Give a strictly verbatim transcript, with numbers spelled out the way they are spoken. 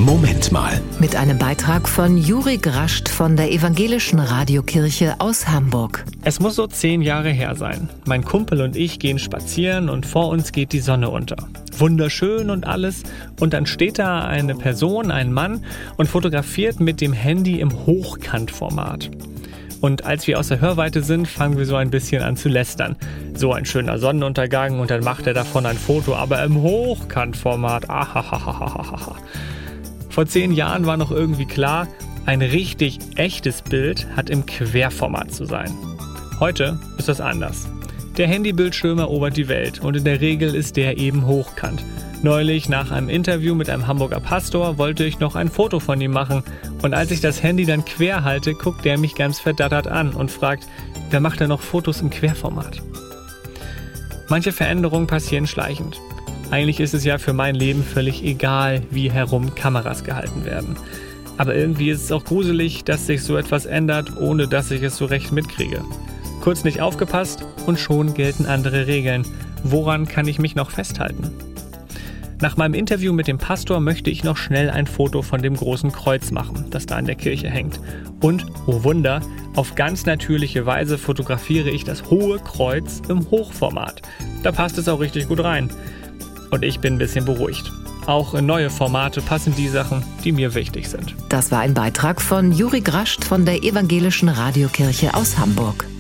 Moment mal. Mit einem Beitrag von Juri Grascht von der Evangelischen Radiokirche aus Hamburg. Es muss so zehn Jahre her sein. Mein Kumpel und ich gehen spazieren und vor uns geht die Sonne unter. Wunderschön und alles. Und dann steht da eine Person, ein Mann, und fotografiert mit dem Handy im Hochkantformat. Und als wir aus der Hörweite sind, fangen wir so ein bisschen an zu lästern. So ein schöner Sonnenuntergang und dann macht er davon ein Foto, aber im Hochkantformat. Ahahahaha. Vor zehn Jahren war noch irgendwie klar, ein richtig echtes Bild hat im Querformat zu sein. Heute ist das anders. Der Handybildschirm erobert die Welt und in der Regel ist der eben hochkant. Neulich nach einem Interview mit einem Hamburger Pastor wollte ich noch ein Foto von ihm machen und als ich das Handy dann quer halte, guckt er mich ganz verdattert an und fragt, wer macht denn noch Fotos im Querformat? Manche Veränderungen passieren schleichend. Eigentlich ist es ja für mein Leben völlig egal, wie herum Kameras gehalten werden. Aber irgendwie ist es auch gruselig, dass sich so etwas ändert, ohne dass ich es so recht mitkriege. Kurz nicht aufgepasst und schon gelten andere Regeln. Woran kann ich mich noch festhalten? Nach meinem Interview mit dem Pastor möchte ich noch schnell ein Foto von dem großen Kreuz machen, das da in der Kirche hängt. Und, oh Wunder, auf ganz natürliche Weise fotografiere ich das hohe Kreuz im Hochformat. Da passt es auch richtig gut rein. Und ich bin ein bisschen beruhigt. Auch in neue Formate passen die Sachen, die mir wichtig sind. Das war ein Beitrag von Juri Grascht von der Evangelischen Radiokirche aus Hamburg.